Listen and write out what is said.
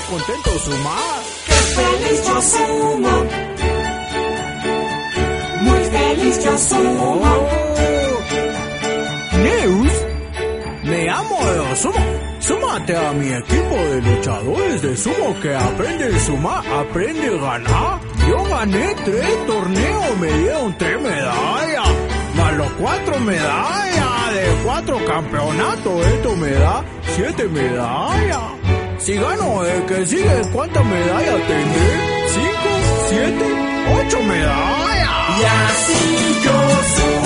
contento Suma. ¡Qué feliz yo sumo! Muy feliz yo sumo. Neus, me llamo Sumo. Súmate a mi equipo de luchadores de sumo que aprende a sumar, aprende a ganar. Yo gané 3 torneos, me dieron 3 medallas, más los 4 medallas de 4 campeonatos. Esto me da 7 medallas. Si gano el que sigue, ¿cuántas medallas tendré? 5, 7, 8 medallas. Y así yo sumo.